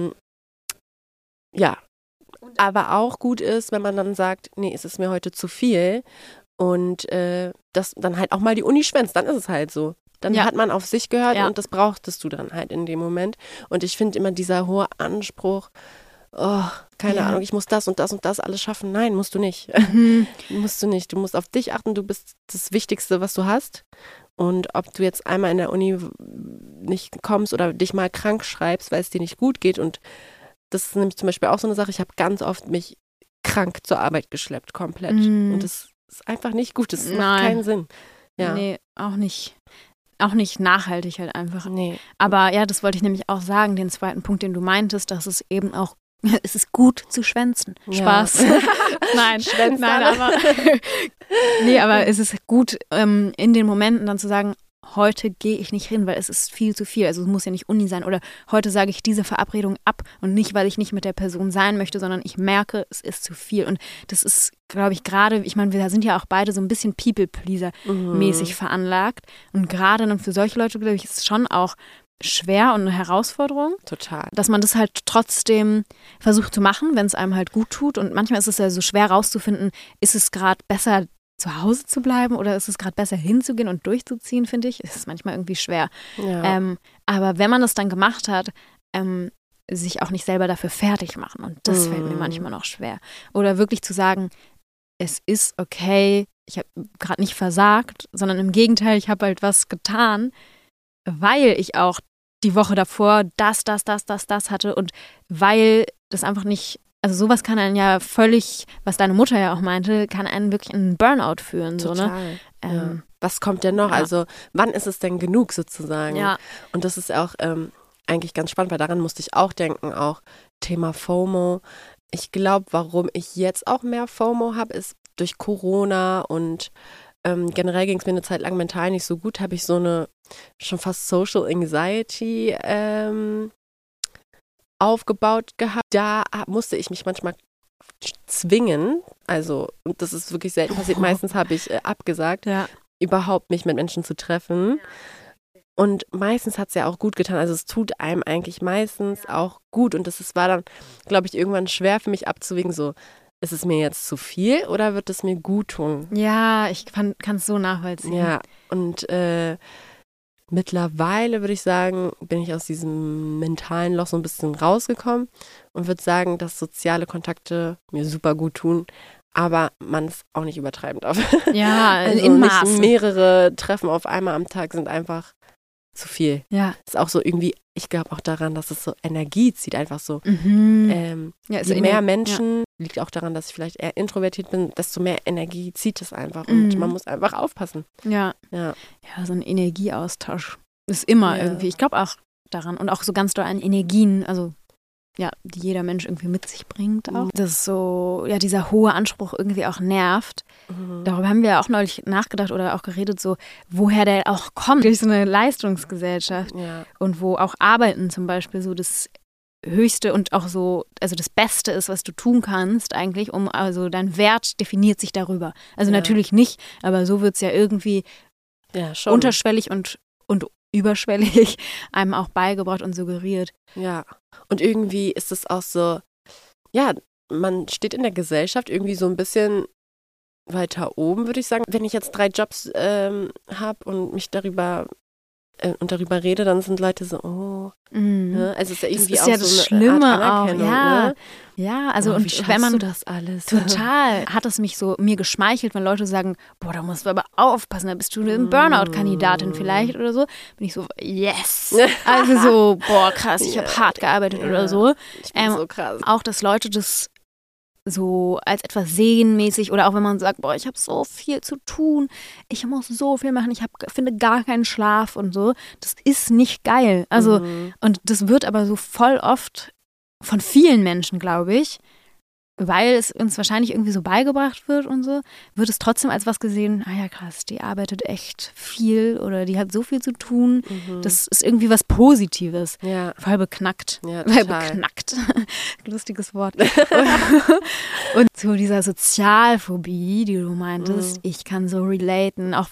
ja, aber auch gut ist, wenn man dann sagt, nee, es ist mir heute zu viel. Und das dann halt auch mal die Uni schwänzt, dann ist es halt so. Dann hat man auf sich gehört und das brauchtest du dann halt in dem Moment. Und ich finde immer dieser hohe Anspruch, keine Ahnung, ich muss das und das und das alles schaffen. Nein, musst du nicht. Musst du nicht. Du musst auf dich achten, du bist das Wichtigste, was du hast. Und ob du jetzt einmal in der Uni nicht kommst oder dich mal krank schreibst, weil es dir nicht gut geht. Und das ist nämlich zum Beispiel auch so eine Sache, ich habe ganz oft mich krank zur Arbeit geschleppt, komplett. Und das ist einfach nicht gut, das macht keinen Sinn. Ja. Nee, auch nicht. Auch nicht nachhaltig halt einfach. Nee. Aber ja, das wollte ich nämlich auch sagen, den zweiten Punkt, den du meintest, dass es eben auch, es ist gut zu schwänzen. Spaß. Ja. Nein, aber es ist gut, in den Momenten dann zu sagen, heute gehe ich nicht hin, weil es ist viel zu viel. Also es muss ja nicht Uni sein. Oder heute sage ich diese Verabredung ab und nicht, weil ich nicht mit der Person sein möchte, sondern ich merke, es ist zu viel. Und das ist, glaube ich, gerade, ich meine, wir sind ja auch beide so ein bisschen People-Pleaser-mäßig veranlagt. Und gerade dann für solche Leute, glaube ich, ist es schon auch schwer und eine Herausforderung. Total. Dass man das halt trotzdem versucht zu machen, wenn es einem halt gut tut. Und manchmal ist es ja so schwer rauszufinden, ist es gerade besser, zu Hause zu bleiben oder ist es gerade besser hinzugehen und durchzuziehen, finde ich. Es ist manchmal irgendwie schwer. Ja. Aber wenn man das dann gemacht hat, sich auch nicht selber dafür fertig machen. Und das fällt mir manchmal noch schwer. Oder wirklich zu sagen, es ist okay, ich habe gerade nicht versagt, sondern im Gegenteil, ich habe halt was getan, weil ich auch die Woche davor das hatte und weil das einfach nicht also sowas kann einen ja völlig, was deine Mutter ja auch meinte, kann einen wirklich in einen Burnout führen. Total. So, ne? Was kommt denn noch? Ja. Also wann ist es denn genug sozusagen? Ja. Und das ist auch eigentlich ganz spannend, weil daran musste ich auch denken, auch Thema FOMO. Ich glaube, warum ich jetzt auch mehr FOMO habe, ist durch Corona und generell ging es mir eine Zeit lang mental nicht so gut, habe ich so eine schon fast Social Anxiety aufgebaut gehabt. Da musste ich mich manchmal zwingen, also, und das ist wirklich selten passiert, meistens habe ich abgesagt, überhaupt mich mit Menschen zu treffen. Und meistens hat es ja auch gut getan, also es tut einem eigentlich meistens auch gut und war dann, glaube ich, irgendwann schwer für mich abzuwägen, so, ist es mir jetzt zu viel oder wird es mir gut tun? Ja, ich kann es so nachvollziehen. Ja, und mittlerweile würde ich sagen, bin ich aus diesem mentalen Loch so ein bisschen rausgekommen und würde sagen, dass soziale Kontakte mir super gut tun, aber man es auch nicht übertreiben darf. Ja, also in Maßen. Mehrere Treffen auf einmal am Tag sind einfach zu viel. Ja. Ist auch so irgendwie, ich glaube auch daran, dass es so Energie zieht, einfach so. Je mehr Menschen, liegt auch daran, dass ich vielleicht eher introvertiert bin, desto mehr Energie zieht es einfach und man muss einfach aufpassen. Ja, so ein Energieaustausch ist immer irgendwie, ich glaube auch daran und auch so ganz doll an Energien, also die jeder Mensch irgendwie mit sich bringt auch. Das ist so, dieser hohe Anspruch irgendwie auch nervt. Darüber haben wir ja auch neulich nachgedacht oder auch geredet, so woher der auch kommt, durch so eine Leistungsgesellschaft und wo auch Arbeiten zum Beispiel so das Höchste und auch so, also das Beste ist, was du tun kannst eigentlich, also dein Wert definiert sich darüber. Also natürlich nicht, aber so wird es ja irgendwie unterschwellig und überschwellig einem auch beigebracht und suggeriert. Ja, und irgendwie ist es auch so, man steht in der Gesellschaft irgendwie so ein bisschen weiter oben, würde ich sagen. Wenn ich jetzt 3 Jobs habe und mich darüber rede, dann sind Leute so, ne? Also es ist ja irgendwie das ist auch ja das so Schlimme eine Art Anerkennung, auch. ne? Ja, also und und wenn man du das alles? Total hat es mich so mir geschmeichelt, wenn Leute sagen, boah, da musst du aber aufpassen, da bist du eine Burnout-Kandidatin vielleicht oder so. Bin ich so, yes. Also so, boah, krass, ich habe hart gearbeitet oder so. Ich bin so krass. Auch, dass Leute das so als etwas sehenmäßig oder auch wenn man sagt, boah, ich habe so viel zu tun, ich muss so viel machen, ich finde gar keinen Schlaf und so. Das ist nicht geil. Also, und das wird aber so voll oft von vielen Menschen, glaube ich, weil es uns wahrscheinlich irgendwie so beigebracht wird und so, wird es trotzdem als was gesehen, krass, die arbeitet echt viel oder die hat so viel zu tun. Das ist irgendwie was Positives. Ja. Voll beknackt. Ja, beknackt. Lustiges Wort. Und zu dieser Sozialphobie, die du meintest, ich kann so relaten, auch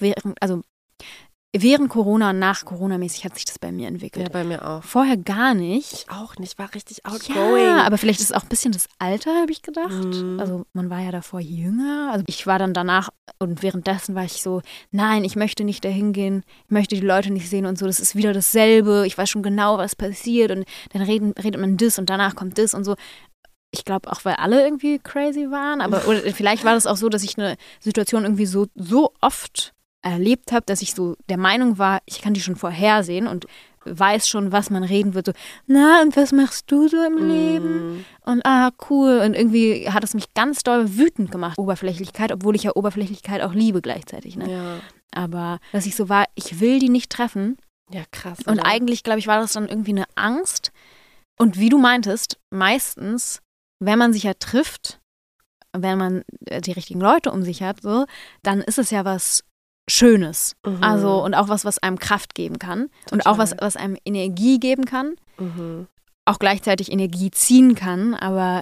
während Corona und nach Corona-mäßig hat sich das bei mir entwickelt. Ja, bei mir auch. Vorher gar nicht. Ich auch nicht, war richtig outgoing. Ja, aber vielleicht ist es auch ein bisschen das Alter, habe ich gedacht. Also man war ja davor jünger. Also ich war dann danach und währenddessen war ich so, nein, ich möchte nicht dahin gehen, ich möchte die Leute nicht sehen und so. Das ist wieder dasselbe. Ich weiß schon genau, was passiert und dann redet man das und danach kommt das und so. Ich glaube auch, weil alle irgendwie crazy waren. Oder vielleicht war das auch so, dass ich eine Situation irgendwie so oft erlebt habe, dass ich so der Meinung war, ich kann die schon vorhersehen und weiß schon, was man reden wird. So, na, und was machst du so im Leben? Und cool. Und irgendwie hat es mich ganz doll wütend gemacht, Oberflächlichkeit, obwohl ich ja Oberflächlichkeit auch liebe gleichzeitig. Ne? Ja. Aber dass ich so war, ich will die nicht treffen. Ja, krass. Und eigentlich, glaube ich, war das dann irgendwie eine Angst. Und wie du meintest, meistens, wenn man sich ja trifft, wenn man die richtigen Leute um sich hat, so, dann ist es ja was Schönes. Also und auch was einem Kraft geben kann. Total. Und auch was einem Energie geben kann. Auch gleichzeitig Energie ziehen kann, aber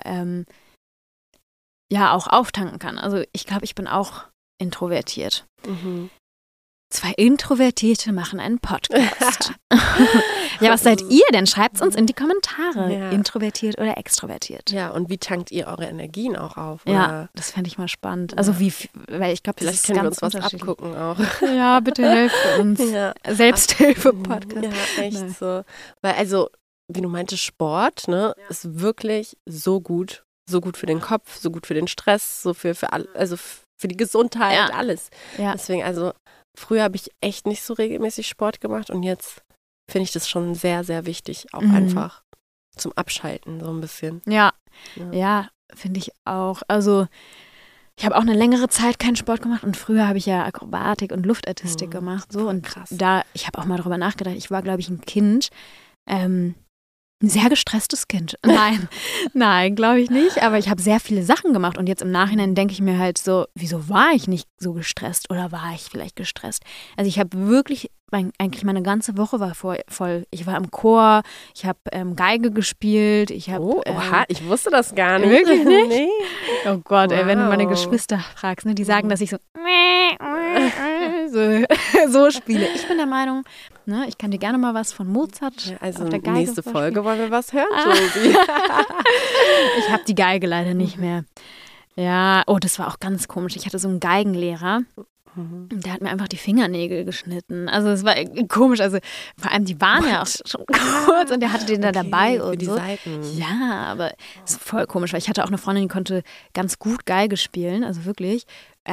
auch auftanken kann. Also ich glaube, ich bin auch introvertiert. 2 Introvertierte machen einen Podcast. Ja, was seid ihr denn? Schreibt es uns in die Kommentare. Ja. Introvertiert oder extrovertiert. Ja, und wie tankt ihr eure Energien auch auf? Ja, oder? das fände ich mal spannend. Also weil ich glaube, vielleicht können wir uns was abgucken auch. Ja, bitte helft uns. Ja. Selbsthilfe-Podcast. Ja, echt so. Weil wie du meintest, Sport, ne, ist wirklich so gut. So gut für den Kopf, so gut für den Stress, so für die Gesundheit, alles. Ja. Deswegen, früher habe ich echt nicht so regelmäßig Sport gemacht und jetzt finde ich das schon sehr, sehr wichtig, auch einfach zum Abschalten so ein bisschen. Ja, finde ich auch. Also ich habe auch eine längere Zeit keinen Sport gemacht und früher habe ich ja Akrobatik und Luftartistik gemacht. So. Und krass. Ich habe auch mal darüber nachgedacht, ich war, glaube ich, ein Kind, ein sehr gestresstes Kind. Nein, glaube ich nicht. Aber ich habe sehr viele Sachen gemacht und jetzt im Nachhinein denke ich mir halt so, wieso war ich nicht so gestresst oder war ich vielleicht gestresst? Also ich habe wirklich, eigentlich meine ganze Woche war voll. Ich war im Chor, ich habe Geige gespielt, ich habe... oha, ich wusste das gar nicht. Wirklich nicht? Nee. Oh Gott, ey, wenn du meine Geschwister fragst, ne, die sagen, dass ich so spiele. Ich bin der Meinung, ne, ich kann dir gerne mal was von Mozart also auf der Geige nächste Folge wollen wir was hören, Josie. Ich habe die Geige leider nicht mehr. Ja, das war auch ganz komisch. Ich hatte so einen Geigenlehrer. Der hat mir einfach die Fingernägel geschnitten. Also es war komisch. Also vor allem, die waren ja auch schon kurz und der hatte den da dabei und die so. Seiten. Ja, aber es ist voll komisch, weil ich hatte auch eine Freundin, die konnte ganz gut Geige spielen, also wirklich.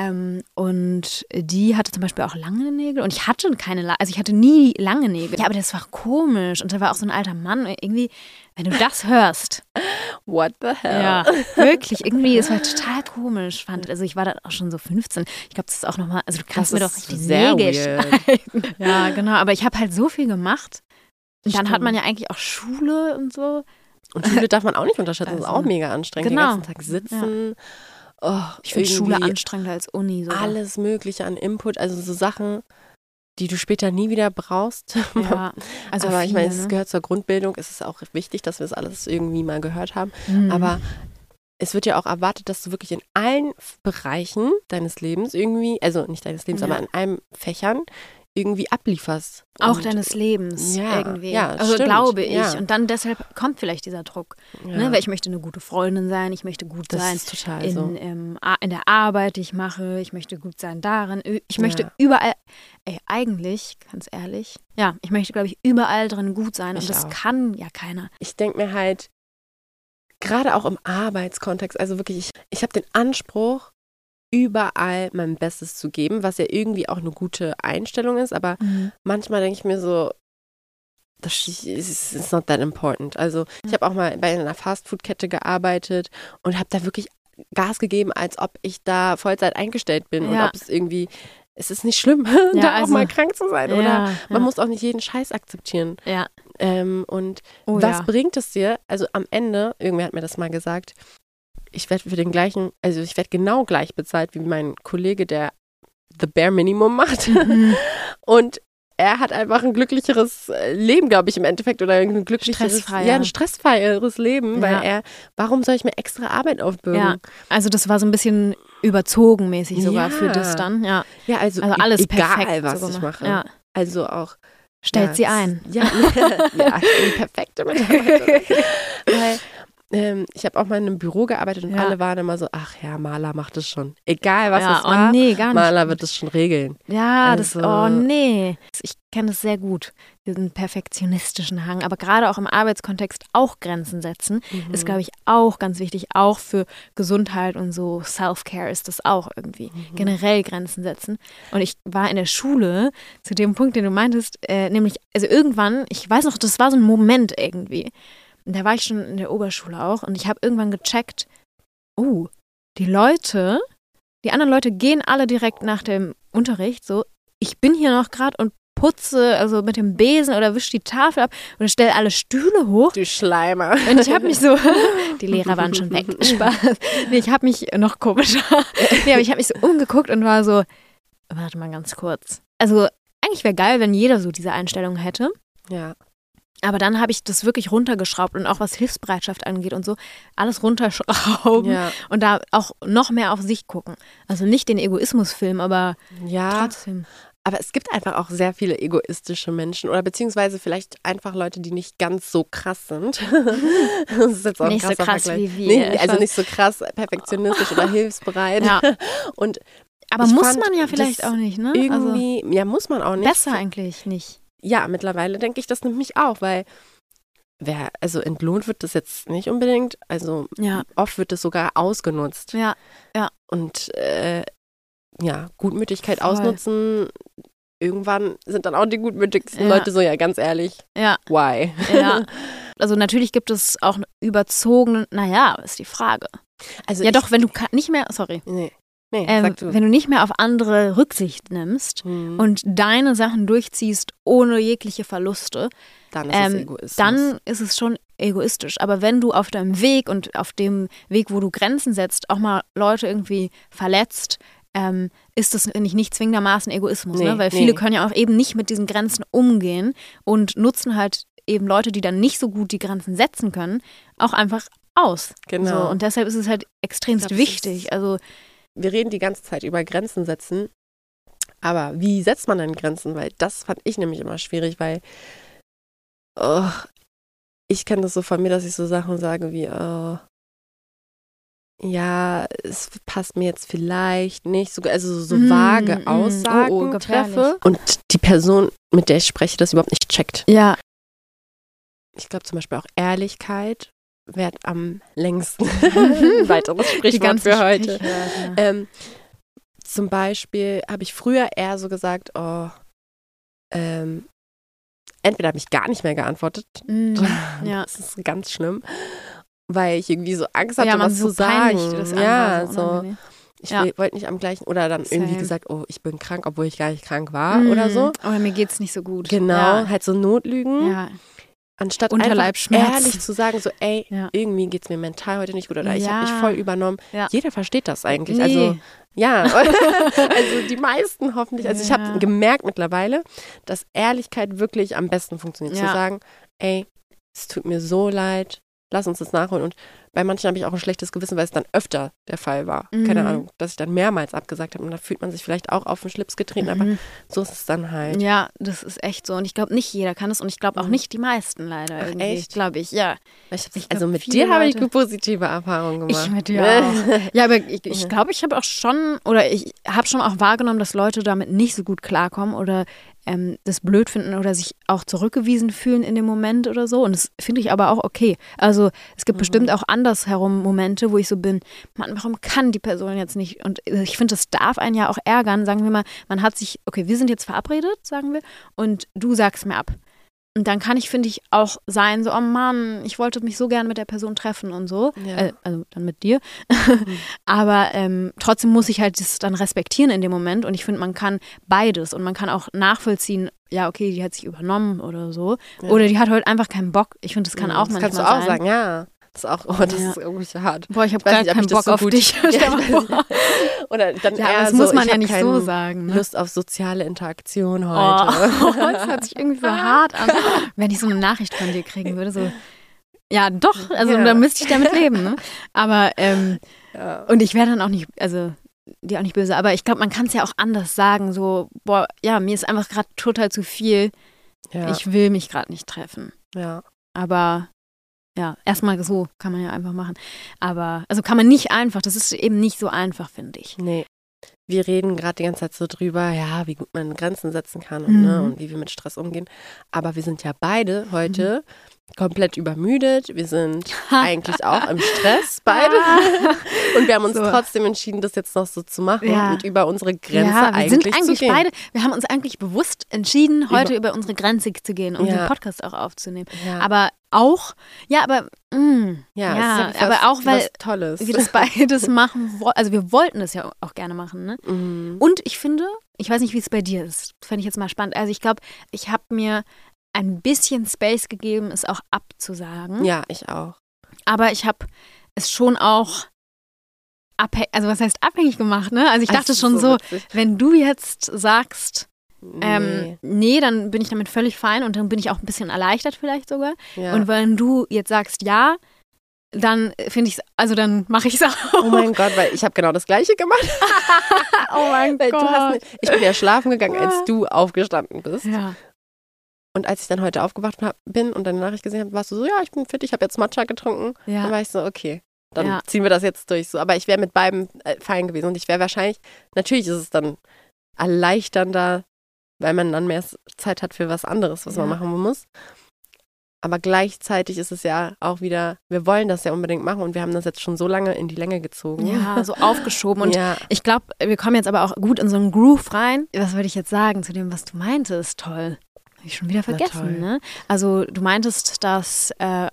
Und die hatte zum Beispiel auch lange Nägel und ich hatte ich hatte nie lange Nägel. Ja, aber das war komisch und da war auch so ein alter Mann. Irgendwie, wenn du das hörst. What the hell? Ja, wirklich. Irgendwie, es war total komisch. Also ich war da auch schon so 15. Ich glaube, das ist auch nochmal, also du kannst mir doch richtig die Nägel schneiden. Ja, genau. Aber ich habe halt so viel gemacht. Und dann hat man ja eigentlich auch Schule und so. Und Schule darf man auch nicht unterschätzen. Das ist auch mega anstrengend. Genau. Den ganzen Tag sitzen. Ja. Ich finde Schule anstrengender als Uni. Sogar. Alles Mögliche an Input, also so Sachen, die du später nie wieder brauchst. Ja, also aber viele, ich meine, es gehört zur Grundbildung. Es ist auch wichtig, dass wir das alles irgendwie mal gehört haben. Aber es wird ja auch erwartet, dass du wirklich in allen Bereichen deines Lebens irgendwie, also nicht deines Lebens, aber in allen Fächern irgendwie ablieferst. Auch deines Lebens irgendwie. Ja, also stimmt. glaube ich. Ja. Und dann deshalb kommt vielleicht dieser Druck. Ne? Weil ich möchte eine gute Freundin sein, ich möchte gut sein ist total in der Arbeit, die ich mache, ich möchte gut sein darin. Ich möchte überall, eigentlich, ganz ehrlich, ich möchte, glaube ich, überall drin gut sein. Und das kann ja keiner. Ich denke mir halt, gerade auch im Arbeitskontext, also wirklich, ich habe den Anspruch, überall mein Bestes zu geben, was ja irgendwie auch eine gute Einstellung ist, aber manchmal denke ich mir so, das ist not that important. Also ich habe auch mal bei einer Fastfood-Kette gearbeitet und habe da wirklich Gas gegeben, als ob ich da Vollzeit eingestellt bin und ob es ist nicht schlimm, da auch mal krank zu sein oder man muss auch nicht jeden Scheiß akzeptieren. Ja. Und was bringt es dir? Also am Ende, irgendwer hat mir das mal gesagt, ich werde genau gleich bezahlt wie mein Kollege, der the bare minimum macht. Und er hat einfach ein glücklicheres Leben, glaube ich, im Endeffekt. Oder ein glücklicheres, ein stressfreieres Leben, weil warum soll ich mir extra Arbeit aufbürden? Ja, also das war so ein bisschen überzogenmäßig sogar für das dann. Ja, also alles egal, perfekt was ich mache. Ja. Also auch stellt sie ein. Ja, ich bin die perfekte Mitarbeiterin. Weil ich habe auch mal in einem Büro gearbeitet und alle waren immer so, ach ja, Maler macht es schon. Egal, was es war, nee, gar nicht. Maler wird es schon regeln. Ja, ich kenne das sehr gut, diesen perfektionistischen Hang. Aber gerade auch im Arbeitskontext auch Grenzen setzen, ist, glaube ich, auch ganz wichtig. Auch für Gesundheit und so Self-Care ist das auch irgendwie. Generell Grenzen setzen. Und ich war in der Schule zu dem Punkt, den du meintest, nämlich, also irgendwann, ich weiß noch, das war so ein Moment irgendwie. Und da war ich schon in der Oberschule auch und ich habe irgendwann gecheckt, die anderen Leute gehen alle direkt nach dem Unterricht, so, ich bin hier noch gerade und putze, also mit dem Besen oder wische die Tafel ab und stelle alle Stühle hoch. Du Schleimer. Und ich habe mich so, die Lehrer waren schon weg, Spaß. Nee, ich habe mich noch komischer. Nee, aber ich habe mich so umgeguckt und war so, warte mal ganz kurz. Also eigentlich wäre geil, wenn jeder so diese Einstellung hätte. Ja. Aber dann habe ich das wirklich runtergeschraubt und auch was Hilfsbereitschaft angeht und so, alles runterschrauben und da auch noch mehr auf sich gucken. Also nicht den Egoismusfilm, aber trotzdem. Aber es gibt einfach auch sehr viele egoistische Menschen oder beziehungsweise vielleicht einfach Leute, die nicht ganz so krass sind. Das ist jetzt auch nicht ein so krass Vergleich. wie wir. Also nicht so krass perfektionistisch oder hilfsbereit. Ja. Aber muss man ja vielleicht auch nicht, ne? Irgendwie, muss man auch nicht. Besser eigentlich nicht. Ja, mittlerweile denke ich das nämlich auch, weil entlohnt wird das jetzt nicht unbedingt, also oft wird das sogar ausgenutzt. Ja. Und Gutmütigkeit ausnutzen, irgendwann sind dann auch die gutmütigsten Leute so, ganz ehrlich, why? Ja, also natürlich gibt es auch überzogene, ist die Frage. Also ja doch, wenn du nicht mehr, sorry. Nee, sag du. Wenn du nicht mehr auf andere Rücksicht nimmst und deine Sachen durchziehst ohne jegliche Verluste, dann ist es Egoismus. Dann ist es schon egoistisch. Aber wenn du auf deinem Weg und auf dem Weg, wo du Grenzen setzt, auch mal Leute irgendwie verletzt, ist das nicht zwingendermaßen Egoismus. Ne? Weil viele können ja auch eben nicht mit diesen Grenzen umgehen und nutzen halt eben Leute, die dann nicht so gut die Grenzen setzen können, auch einfach aus. Genau. So, und deshalb ist es halt extremst wichtig. Also wir reden die ganze Zeit über Grenzen setzen, aber wie setzt man denn Grenzen? Weil das fand ich nämlich immer schwierig, weil ich kenne das so von mir, dass ich so Sachen sage wie, ja, es passt mir jetzt vielleicht nicht, so vage Aussagen treffe und die Person, mit der ich spreche, das überhaupt nicht checkt. Ja. Ich glaube zum Beispiel auch Ehrlichkeit währt am längsten. Ein weiteres Sprichwort für heute. Zum Beispiel habe ich früher eher so gesagt, entweder habe ich gar nicht mehr geantwortet. Das ist ganz schlimm, weil ich irgendwie so Angst hatte, was zu sagen. Ich wollte nicht am gleichen, oder dann irgendwie gesagt, ich bin krank, obwohl ich gar nicht krank war oder so. Oder mir geht's nicht so gut. Genau, halt so Notlügen. Ja. Anstatt einfach ehrlich zu sagen, so irgendwie geht's mir mental heute nicht gut oder ich habe mich voll übernommen. Ja. Jeder versteht das eigentlich. Nee. Also also die meisten hoffentlich. Also ich habe gemerkt mittlerweile, dass Ehrlichkeit wirklich am besten funktioniert. Zu sagen, es tut mir so leid, lass uns das nachholen. Und bei manchen habe ich auch ein schlechtes Gewissen, weil es dann öfter der Fall war. Keine Ahnung, dass ich dann mehrmals abgesagt habe und da fühlt man sich vielleicht auch auf den Schlips getreten, aber so ist es dann halt. Ja, das ist echt so und ich glaube, nicht jeder kann es und ich glaube auch nicht die meisten leider irgendwie. Echt? Glaube ich, ja. Also mit dir habe ich positive Erfahrungen gemacht. Ich mit dir auch. Ja, aber ich glaube, ich habe auch schon, oder ich habe schon auch wahrgenommen, dass Leute damit nicht so gut klarkommen oder das blöd finden oder sich auch zurückgewiesen fühlen in dem Moment oder so. Und das finde ich aber auch okay. Also es gibt bestimmt auch andersherum Momente, wo ich so bin, Mann, warum kann die Person jetzt nicht? Und ich finde, das darf einen ja auch ärgern. Sagen wir mal, man hat sich, okay, wir sind jetzt verabredet, sagen wir, und du sagst mir ab. Und dann kann ich, finde ich, auch sein, so, oh Mann, ich wollte mich so gerne mit der Person treffen und so. Ja. Also dann mit dir. Aber trotzdem muss ich halt das dann respektieren in dem Moment. Und ich finde, man kann beides. Und man kann auch nachvollziehen, ja, okay, die hat sich übernommen oder so. Ja. Oder die hat heute einfach keinen Bock. Ich finde, das kann auch manchmal sein. Das kannst du auch sagen, ja. Das ist auch, das ist irgendwie hart. Boah, ich habe gar keinen Bock auf dich. Oder dann das muss man ja nicht so sagen. Ne? Lust auf soziale Interaktion heute. Das hört sich irgendwie so hart an. Wenn ich so eine Nachricht von dir kriegen würde, so, ja, doch, also dann müsste ich damit leben. Ne? Aber, und ich wäre dann auch nicht, also dir auch nicht böse, aber ich glaube, man kann es ja auch anders sagen, so, boah, ja, mir ist einfach gerade total zu viel. Ja. Ich will mich gerade nicht treffen. Ja. Aber ja, erstmal so kann man ja einfach machen. Aber, also kann man nicht einfach, das ist eben nicht so einfach, finde ich. Nee. Wir reden gerade die ganze Zeit so drüber, ja, wie gut man Grenzen setzen kann und wie wir mit Stress umgehen. Aber wir sind ja beide heute komplett übermüdet. Wir sind eigentlich auch im Stress, beide. Und wir haben uns trotzdem entschieden, das jetzt noch so zu machen und über unsere Grenze eigentlich zu gehen. Beide, wir haben uns eigentlich bewusst entschieden, heute über unsere Grenze zu gehen, um den Podcast auch aufzunehmen. Ja. Aber auch, aber auch, weil Tolles. wir das beides machen wollen. Also wir wollten das ja auch gerne machen. Ne? Und ich finde, ich weiß nicht, wie es bei dir ist. Das fände ich jetzt mal spannend. Also ich glaube, ich habe mir ein bisschen Space gegeben, es auch abzusagen. Ja, ich auch. Aber ich habe es schon auch also was heißt abhängig gemacht, ne? Also ich dachte schon so, wenn du jetzt sagst, nee, dann bin ich damit völlig fein und dann bin ich auch ein bisschen erleichtert vielleicht sogar. Ja. Und wenn du jetzt sagst ja, dann finde ich es, also dann mache ich es auch. Oh mein Gott, weil ich habe genau das Gleiche gemacht. Oh mein Gott. Ich bin ja schlafen gegangen, als du aufgestanden bist. Ja. Und als ich dann heute aufgewacht bin und deine Nachricht gesehen habe, warst du so, ja, ich bin fit, ich habe jetzt Matcha getrunken. Ja. Dann war ich so, okay, dann ziehen wir das jetzt durch. So. Aber ich wäre mit beidem fein gewesen und ich wäre wahrscheinlich, natürlich ist es dann erleichternder, weil man dann mehr Zeit hat für was anderes, was man machen muss. Aber gleichzeitig ist es ja auch wieder, wir wollen das ja unbedingt machen und wir haben das jetzt schon so lange in die Länge gezogen. Ja, so aufgeschoben. Und ich glaube, wir kommen jetzt aber auch gut in so einen Groove rein. Was würde ich jetzt sagen zu dem, was du meintest? Toll. Habe ich schon wieder vergessen, ne? Also du meintest, dass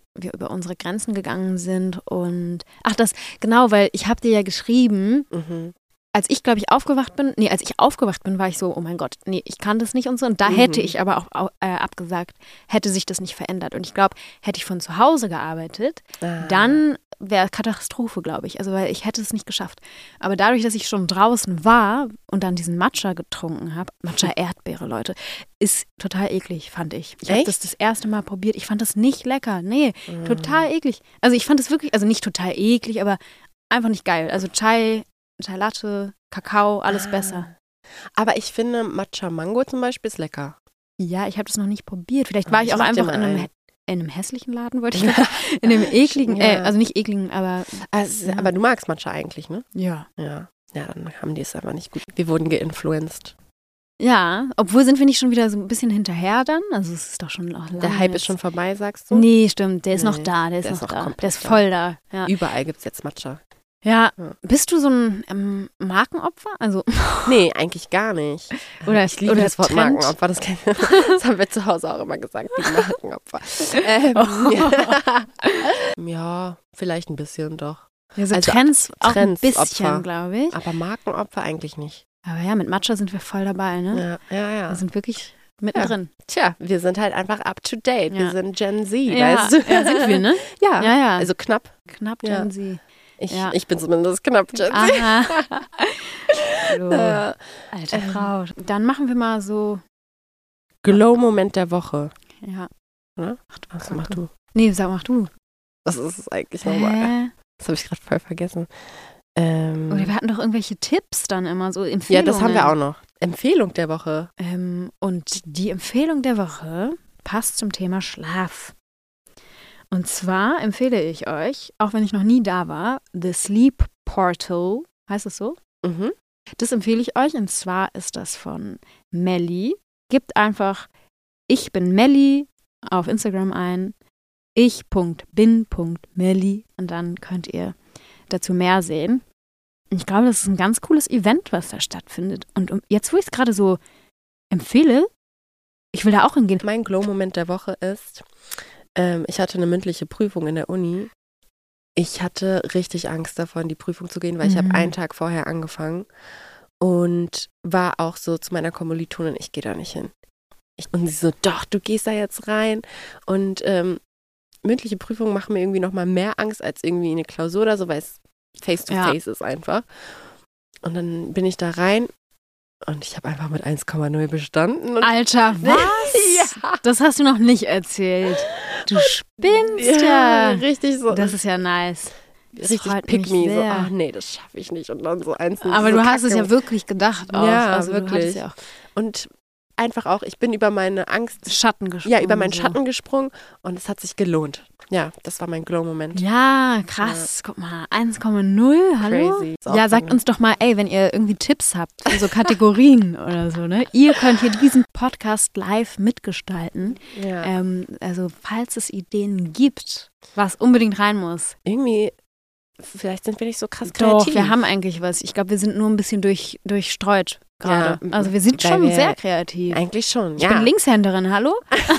wir über unsere Grenzen gegangen sind und weil ich habe dir ja geschrieben, als ich aufgewacht bin, war ich so, oh mein Gott, nee, ich kann das nicht und so. Und da hätte ich aber auch abgesagt, hätte sich das nicht verändert. Und ich glaube, hätte ich von zu Hause gearbeitet, dann wäre Katastrophe, glaube ich. Also, weil ich hätte es nicht geschafft. Aber dadurch, dass ich schon draußen war und dann diesen Matcha getrunken habe, Matcha-Erdbeere, Leute, ist total eklig, fand ich. Ich habe das erste Mal probiert. Ich fand das nicht lecker. Nee, total eklig. Also, ich fand es wirklich, also nicht total eklig, aber einfach nicht geil. Also, Chai Latte, Kakao, alles besser. Aber ich finde, Matcha Mango zum Beispiel ist lecker. Ja, ich habe das noch nicht probiert. Vielleicht war ich auch einfach in einem hässlichen Laden, wollte ich sagen. In einem ekligen, also nicht ekligen, aber... Aber du magst Matcha eigentlich, ne? Ja. Ja, dann haben die es einfach nicht gut. Wir wurden geinfluenced. Ja, obwohl sind wir nicht schon wieder so ein bisschen hinterher dann? Also es ist doch schon noch lange. Der Hype ist schon vorbei, sagst du? Nee, stimmt. Der ist noch da. Der ist noch da. Der ist voll da. Ja. Überall gibt es jetzt Matcha. Ja, bist du so ein Markenopfer? Also nee, eigentlich gar nicht. Ich liebe das Wort Markenopfer, das haben wir zu Hause auch immer gesagt, die Markenopfer. Ja, vielleicht ein bisschen doch. Ja, so also Trends auch ein bisschen, glaube ich. Aber Markenopfer eigentlich nicht. Aber ja, mit Matcha sind wir voll dabei, ne? Ja. Wir sind wirklich mittendrin. Tja, wir sind halt einfach up to date. Wir sind Gen Z, weißt du? Ja, sind wir, ne? Ja. Also knapp. Knapp Gen Z. Ich bin zumindest knapp Gen Z. Hallo, alte Frau. Dann machen wir mal so Glow-Moment der Woche. Ja. Oder? Mach du. Nee, mach du. Das ist es eigentlich nochmal. Das habe ich gerade voll vergessen. Oder wir hatten doch irgendwelche Tipps dann immer, so Empfehlungen. Ja, das haben wir auch noch. Empfehlung der Woche. Und die Empfehlung der Woche passt zum Thema Schlaf. Und zwar empfehle ich euch, auch wenn ich noch nie da war, The Sleep Portal, heißt es so? Mhm. Das empfehle ich euch und zwar ist das von Melli. Gebt einfach Ich bin Melli auf Instagram ein, ich.bin.melli und dann könnt ihr dazu mehr sehen. Ich glaube, das ist ein ganz cooles Event, was da stattfindet. Und jetzt, wo ich es gerade so empfehle, ich will da auch hingehen. Mein Glow-Moment der Woche ist, ich hatte eine mündliche Prüfung in der Uni. Ich hatte richtig Angst davor, in die Prüfung zu gehen, weil ich habe einen Tag vorher angefangen und war auch so zu meiner Kommilitonin, ich gehe da nicht hin. Und sie so, doch, du gehst da jetzt rein. Und mündliche Prüfungen machen mir irgendwie nochmal mehr Angst als irgendwie eine Klausur oder so, weil es face-to-face ist einfach. Und dann bin ich da rein und ich habe einfach mit 1,0 bestanden. Und Alter, was? Ja. Das hast du noch nicht erzählt. Du spinnst ja. Richtig so. Das ist ja nice. Richtig pick me. So, ach nee, das schaffe ich nicht. Und dann so eins. Aber so du hast es ja wirklich gedacht auch. Ja, also wirklich. Ja auch und einfach auch, ich bin über meine Angst. Schatten gesprungen. Ja, über meinen Schatten gesprungen und es hat sich gelohnt. Ja, das war mein Glow-Moment. Ja, krass. Ja. Guck mal, 1,0, hallo? Crazy. Ja, sagt uns doch mal, wenn ihr irgendwie Tipps habt für so Kategorien oder so, ne? Ihr könnt hier diesen Podcast live mitgestalten. Ja. Also, falls es Ideen gibt, was unbedingt rein muss. Irgendwie, vielleicht sind wir nicht so krass kreativ. Doch, wir haben eigentlich was. Ich glaube, wir sind nur ein bisschen durchstreut gerade. Ja, also wir sind schon sehr kreativ. Eigentlich schon, Ich bin Linkshänderin, hallo?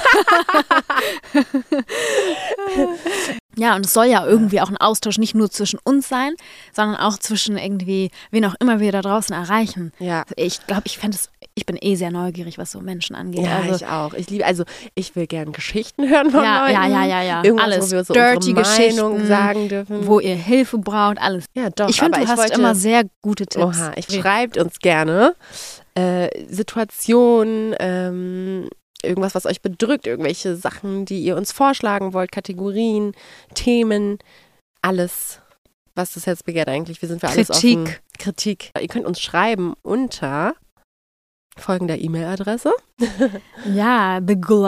Ja, und es soll ja irgendwie auch ein Austausch nicht nur zwischen uns sein, sondern auch zwischen irgendwie, wen auch immer wir da draußen erreichen. Ja. Ich glaube, ich bin sehr neugierig, was so Menschen angeht. Ja, also, ich auch. Ich will gerne Geschichten hören von Leuten. Ja. Irgendwas, alles. Wo wir so dirty Meinung Geschichten sagen dürfen. Wo ihr Hilfe braucht, alles. Ja, doch. Ich finde, du hast immer sehr gute Tipps. Oha, schreibt uns gerne Situationen, irgendwas, was euch bedrückt, irgendwelche Sachen, die ihr uns vorschlagen wollt, Kategorien, Themen, alles, was das Herz begehrt eigentlich. Wir sind für alles offen. Kritik. Ihr könnt uns schreiben unter folgender E-Mail-Adresse. Ja,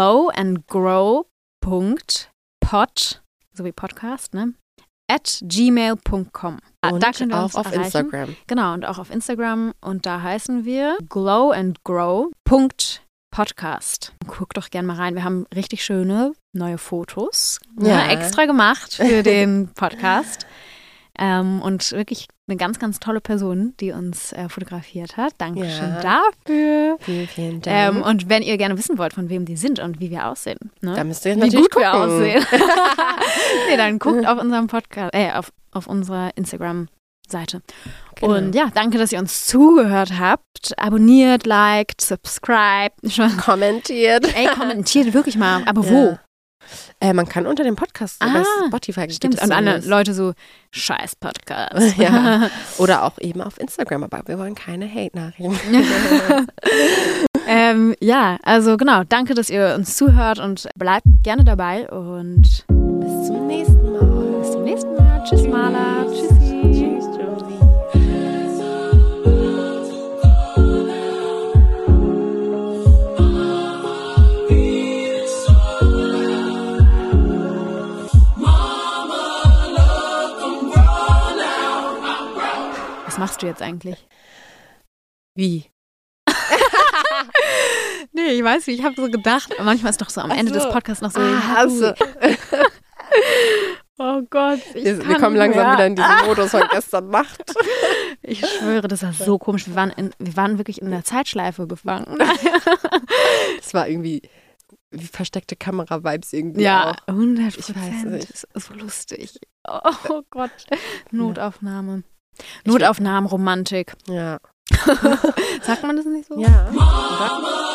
theglow&grow.pod, so wie Podcast, ne? @gmail.com. Und da könnt ihr uns auch auf erreichen. Instagram. Genau, und auch auf Instagram. Und da heißen wir glowandgrow.podcast. Guckt doch gerne mal rein. Wir haben richtig schöne neue Fotos extra gemacht für den Podcast. Und wirklich eine ganz, ganz tolle Person, die uns fotografiert hat. Dankeschön dafür. Vielen, vielen Dank. Und wenn ihr gerne wissen wollt, von wem die sind und wie wir aussehen, ne? Da müsst ihr natürlich wie gut gucken. Wir aussehen. Nee, dann guckt auf unserem Podcast, auf unserer Instagram-Seite. Genau. Und ja, danke, dass ihr uns zugehört habt. Abonniert, liked, subscribe. Kommentiert. Kommentiert wirklich mal. Aber wo? Man kann unter dem Podcast bei Spotify. Stimmt. Und alle Leute so, scheiß Podcast. Ja. Oder auch eben auf Instagram. Aber wir wollen keine Hate-Nachrichten. Ja, also genau. Danke, dass ihr uns zuhört und bleibt gerne dabei. Und bis zum nächsten Mal. Bis zum nächsten Mal. Tschüss, Marla. Tschüssi. Tschüss, Josie. Was machst du jetzt eigentlich? Wie? Nee, ich weiß nicht, ich habe so gedacht, manchmal ist doch so am Ende des Podcasts noch so. Oh Gott. Wir kommen langsam wieder in diesen Modus von gestern Nacht. Ich schwöre, das war so komisch. Wir waren wirklich in der Zeitschleife gefangen. Das war irgendwie wie versteckte Kamera-Vibes irgendwie. Ja, auch. 100%. Ich weiß nicht. Das ist so lustig. Oh Gott. Notaufnahme. Notaufnahmenromantik. Ja. Sagt man das nicht so? Ja.